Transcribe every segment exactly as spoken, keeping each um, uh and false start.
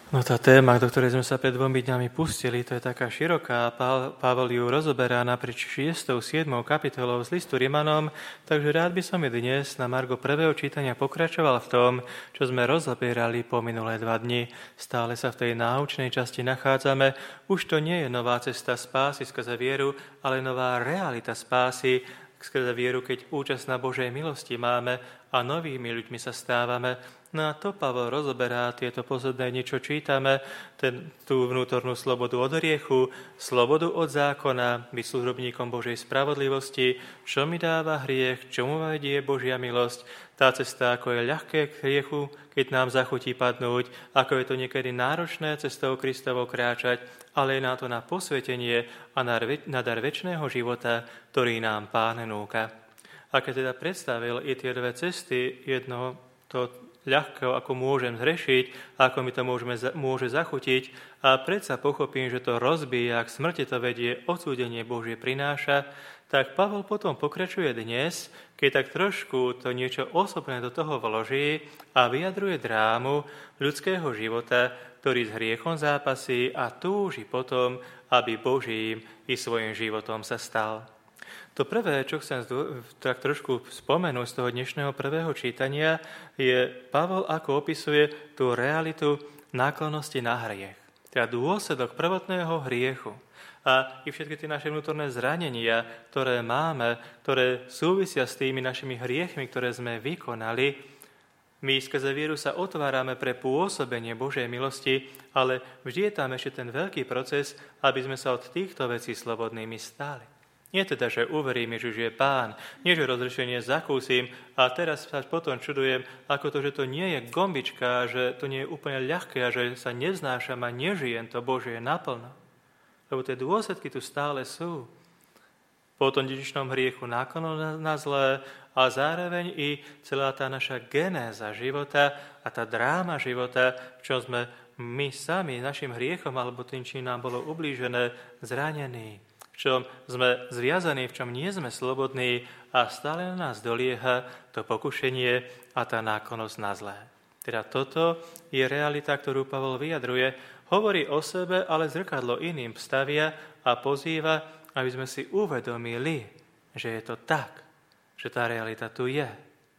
No tá téma, do ktorej sme sa pred dvomi dňami pustili, to je taká široká. Pavel ju rozoberá naprieč šiestou siedmou kapitolou z listu Rimanom, takže rád by som i dnes na margo prvého čítania pokračoval v tom, čo sme rozoberali po minulé dva dni. Stále sa v tej náučnej časti nachádzame. Už to nie je nová cesta spásy skrze vieru, ale nová realita spásy skrze vieru, keď účasť na Božej milosti máme a novými ľuďmi sa stávame. No a to Pavel rozoberá, tieto posledné dni, čo čítame, ten, tú vnútornú slobodu od hriechu, slobodu od zákona, byť služobníkom Božej spravodlivosti, čo mi dáva hriech, čomu vedie Božia milosť, tá cesta, ako je ľahké k hriechu, keď nám zachutí padnúť, ako je to niekedy náročné cestou Kristovou kráčať, ale je na to na posvetenie a na, na dar večného života, ktorý nám Pán núka. A keď teda predstavil i tie dve cesty, jedno to ľahko, ako môžem zhrešiť, ako mi to môžeme, môže zachutiť a predsa pochopím, že to rozbíja, ak smrti to vedie, odsúdenie Božie prináša, tak Pavel potom pokračuje dnes, keď tak trošku to niečo osobné do toho vloží a vyjadruje drámu ľudského života, ktorý s hriechom zápasí a túži potom, aby Božím i svojim životom sa stal. To prvé, čo chcem tak trošku spomenúť z toho dnešného prvého čítania, je Pavel, ako opisuje tú realitu náklonnosti na hriech. Teda dôsledok prvotného hriechu. A i všetky tie naše vnútorné zranenia, ktoré máme, ktoré súvisia s tými našimi hriechmi, ktoré sme vykonali, my skrze vieru sa otvárame pre pôsobenie Božej milosti, ale vždy je tam ešte ten veľký proces, aby sme sa od týchto vecí slobodnými stali. Nie teda, že uverím, že už je Pán, nie, že rozrešenie zakúsim a teraz sa potom čudujem, ako to, že to nie je gombička, že to nie je úplne ľahké a že sa nevznášam a nežijem to Božie naplno. Lebo tie dôsledky tu stále sú. Po tom dedičnom hriechu náklonu na, na zlé a zároveň i celá tá naša genéza života a tá dráma života, čo sme my sami našim hriechom alebo tým, čím nám bolo ublížené, zranení. V čom sme zviazaní, v čom nie sme slobodní a stále na nás dolieha to pokušenie a tá náklonnosť na zlé. Teda toto je realita, ktorú Pavel vyjadruje, hovorí o sebe, ale zrkadlo iným stavia a pozýva, aby sme si uvedomili, že je to tak, že tá realita tu je.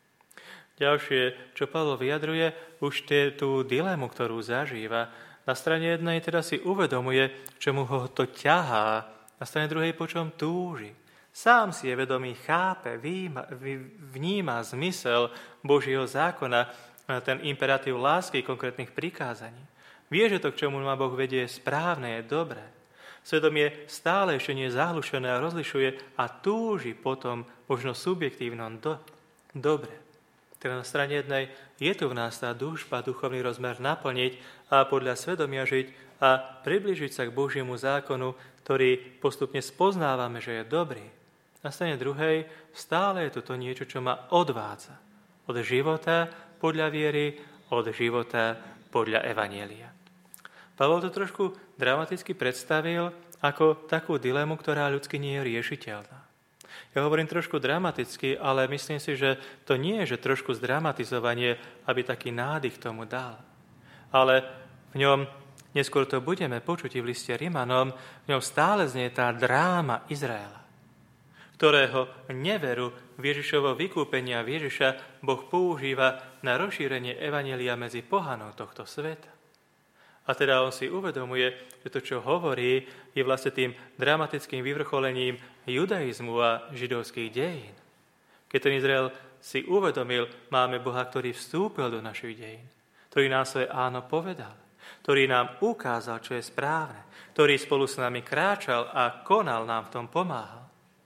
Ďalšie, čo Pavel vyjadruje, už tie, tú dilemu, ktorú zažíva. Na strane jednej teda si uvedomuje, čomu ho to ťahá, na strane druhej po čom túži. Sám si je vedomý, chápe, výma, vníma zmysel Božieho zákona, ten imperatív lásky, konkrétnych prikázaní. Vie, že to, k čomu ma Boh vedie, je správne, je dobré. Svedomie stále ešte nie je zahlušené a rozlišuje a túži potom možno subjektívnom do, dobre. Teda na strane jednej je tu v nás tá túžba, duchovný rozmer naplniť a podľa svedomia žiť a priblížiť sa k Božiemu zákonu, ktorý postupne spoznávame, že je dobrý. Na strane druhej stále je to niečo, čo ma odvádza od života podľa viery, od života podľa evanjelia. Pavol to trošku dramaticky predstavil ako takú dilemu, ktorá ľudsky nie je riešiteľná. Ja hovorím trošku dramaticky, ale myslím si, že to nie je, že trošku zdramatizovanie, aby taký nádych tomu dal. Ale v ňom, neskôr to budeme počuť v liste Rimanom, v ňom stále znie tá dráma Izraela, ktorého neveru v Ježišovo vykúpenia Ježiša Boh používa na rozšírenie evanjelia medzi pohanou tohto sveta. A teda on si uvedomuje, že to, čo hovorí, je vlastne tým dramatickým vyvrcholením judaizmu a židovských dejín. Keď ten Izrael si uvedomil, máme Boha, ktorý vstúpil do našich dejín, ktorý nám svoje áno povedal, ktorý nám ukázal, čo je správne, ktorý spolu s nami kráčal a konal, nám v tom pomáhal.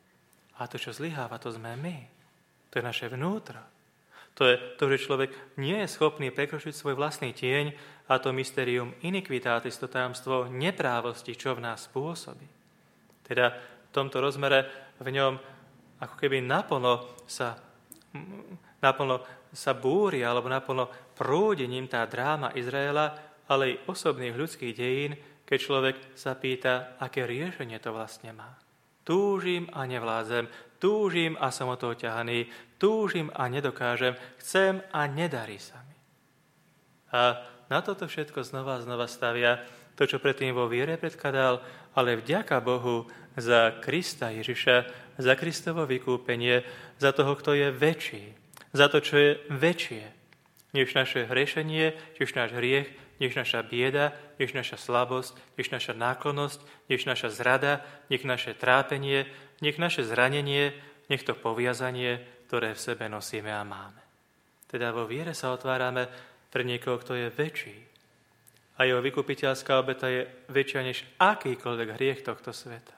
A to, čo zlyháva, to sme my. To je naše vnútro. To je to, že človek nie je schopný prekročiť svoj vlastný tieň a to mysterium iniquitatis, to tajomstvo neprávosti, čo v nás spôsobí. Teda v tomto rozmere v ňom ako keby naplno sa, naplno sa búri alebo naplno prúdi ním tá dráma Izraela, ale i osobných ľudských dejín, keď človek sa pýta, aké riešenie to vlastne má. Túžim a nevládzem, túžim a som od toho ťahaný, túžim a nedokážem, chcem a nedarí sa mi. A na toto všetko znova a znova stavia to, čo predtým vo viere predkladal, ale vďaka Bohu za Krista Ježiša, za Kristovo vykúpenie, za toho, kto je väčší, za to, čo je väčšie, než naše hrešenie, než náš hriech, než naša bieda, než naša slabosť, než naša náklonnosť, než naša zrada, nech naše trápenie, nech naše zranenie, nech to poviazanie, ktoré v sebe nosíme a máme. Teda vo viere sa otvárame pre niekoho, kto je väčší. A jeho vykupiteľská obeta je väčšia než akýkoľvek hriech tohto sveta.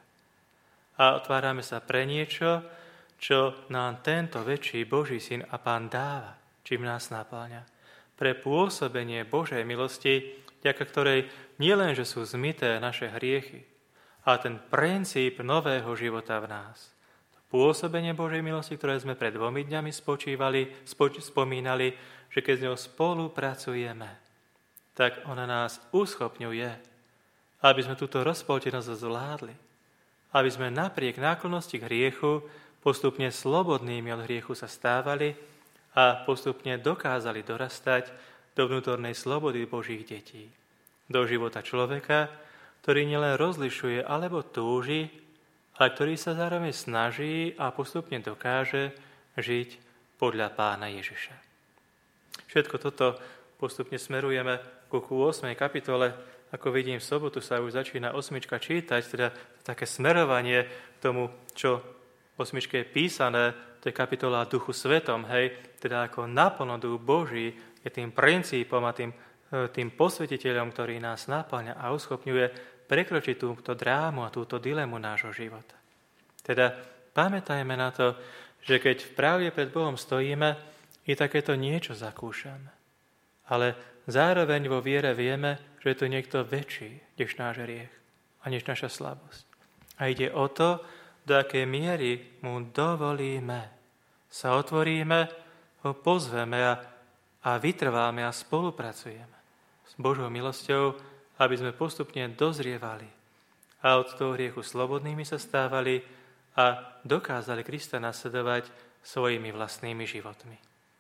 A otvárame sa pre niečo, čo nám tento väčší Boží syn a Pán dáva, čím nás napĺňa. Pre pôsobenie Božej milosti, vďaka ktorej nielen, že sú zmyté naše hriechy, ale ten princíp nového života v nás. Pôsobenie Božej milosti, ktoré sme pred dvomi dňami spočívali, spoč, spomínali, že keď s ňou spolupracujeme, tak ona nás uschopňuje, aby sme túto rozpoltenosť zvládli, aby sme napriek náklonnosti k hriechu postupne slobodnými od hriechu sa stávali a postupne dokázali dorastať do vnútornej slobody Božích detí, do života človeka, ktorý nielen rozlišuje alebo túži, ale ktorý sa zároveň snaží a postupne dokáže žiť podľa Pána Ježiša. Všetko toto postupne smerujeme ku ôsmej kapitole. Ako vidím, v sobotu sa už začína osmička čítať, teda také smerovanie k tomu, čo v osmičke je písané, to je kapitola o Duchu Svetom, hej, teda ako naplno Duch Boží je tým princípom a tým, tým posvetiteľom, ktorý nás naplňa a uschopňuje prekročiť túto drámu a túto dilemu nášho života. Teda pamätajme na to, že keď v pravde pred Bohom stojíme, i takéto niečo zakúšame. Ale zároveň vo viere vieme, že je to niekto väčší, než náš hriech a než naša slabosť. A ide o to, do akej miery mu dovolíme. Sa otvoríme, ho pozveme a, a vytrváme a spolupracujeme s Božou milosťou, aby sme postupne dozrievali a od toho hriechu slobodnými sa stávali a dokázali Krista nasledovať svojimi vlastnými životmi.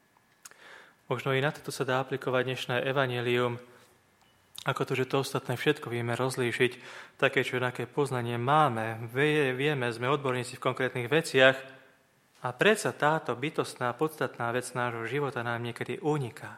Možno i na toto sa dá aplikovať dnešné evanjelium, ako to, že to ostatné všetko vieme rozlíšiť, také, čo aké poznanie máme, vieme, sme odborníci v konkrétnych veciach a predsa táto bytostná, podstatná vec nášho života nám niekedy uniká.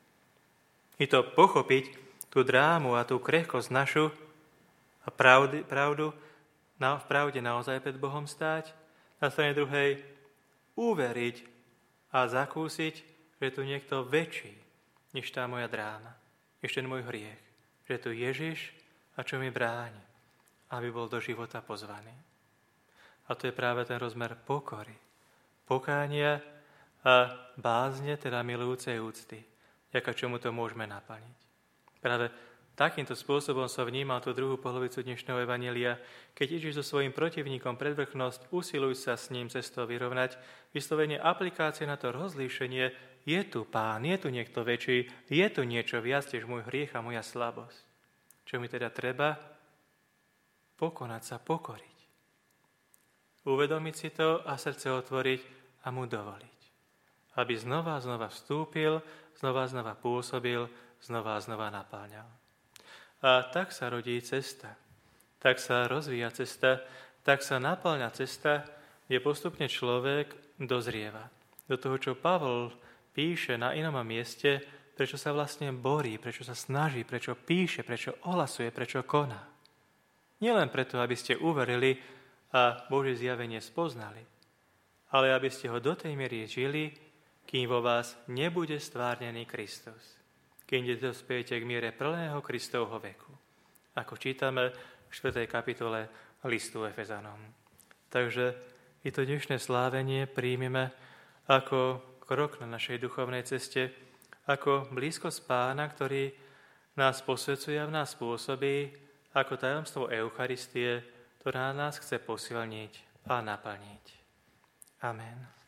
I to pochopiť, tú drámu a tú krehkosť našu a pravdy, pravdu, na, v pravde naozaj pred Bohom stáť, na strane druhej uveriť a zakúsiť, že je tu niekto väčší, než tá moja dráma, než ten môj hriech, že je tu Ježiš a čo mi bráni, aby bol do života pozvaný. A to je práve ten rozmer pokory, pokánia a bázne, teda milujúcej úcty, vďaka čomu to môžeme naplniť. Práve takýmto spôsobom som vnímal tú druhú polovicu dnešného evanjelia, keď Ježiš so svojím protivníkom pred vrchnosť usiluj sa s ním cestou vyrovnať, vyslovene aplikácie na to rozlíšenie, je tu Pán, je tu niekto väčší, je tu niečo viac, než môj hriech a moja slabosť. Čo mi teda treba? Pokonať sa, pokoriť. Uvedomiť si to a srdce otvoriť a mu dovoliť. Aby znova a znova vstúpil, znova a znova pôsobil, znova a znova napáľal. A tak sa rodí cesta, tak sa rozvíja cesta, tak sa napáľa cesta, kde postupne človek dozrieva. Do toho, čo Pavol píše na inom mieste, prečo sa vlastne borí, prečo sa snaží, prečo píše, prečo ohlasuje, prečo koná. Nielen preto, aby ste uverili a Božie zjavenie spoznali, ale aby ste ho do tej miery žili, kým vo vás nebude stvárnený Kristus. Keď dospiete k miere plného Kristovho veku. Ako čítame v štvrtej kapitole listu Efezanom. Takže i to dnešné slávenie príjmeme ako krok na našej duchovnej ceste, ako blízkosť Pána, ktorý nás posvedzuje a v nás pôsobí, ako tajomstvo Eucharistie, ktorá nás chce posilniť a naplniť. Amen.